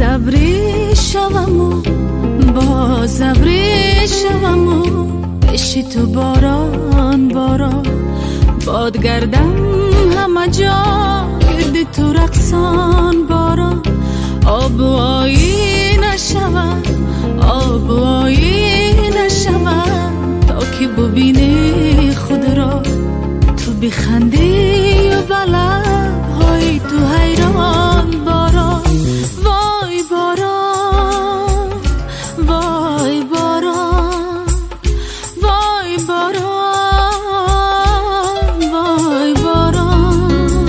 ابری شوم و باز ابری شوم و بشی تو باران باران باد گردم همه جا گردی تو رقصان باران آب و آیینه شوم آب و آیینه شوم تا که ببینی خود را تو بخندی و بلب‌های تو حیران باران وای باران وای باران وای باران وای باران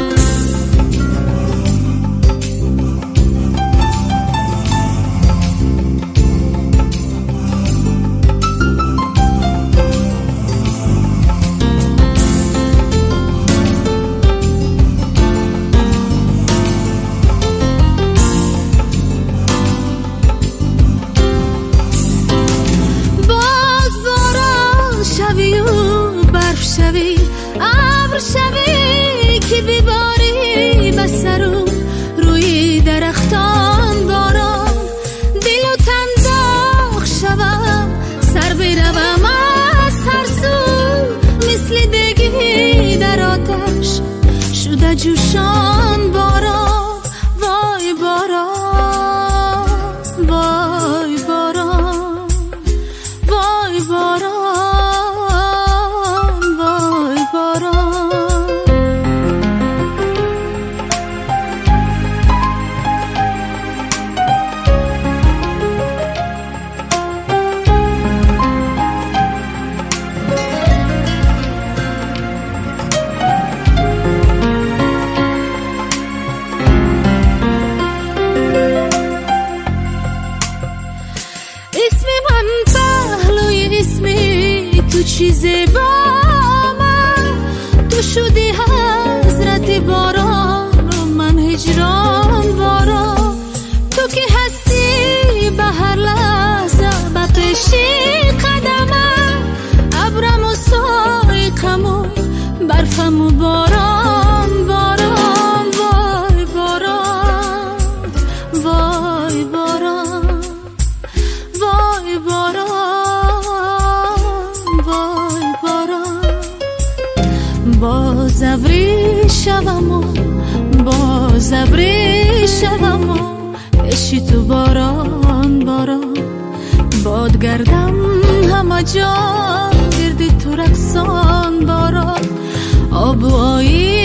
شوی ابر شوی که بباری بسرو روی درختان باران دل و تن داغ شوم سر بروم از هر سو مثل دگی در آتش شده جوشان باران وای باران وای باران وای باران چیزی با من تو شدی حضرت باران و من هجران باران تو که هستی به هر لحظه به پیشی قدمم ابرم و سایقم و برفم و باران باران وای باران وای باران وای باران باز ابری شوم و باز ابری شوم و بشی تو باران باران باد گردم همه جا گردی تو رقصان باران آب و آیینه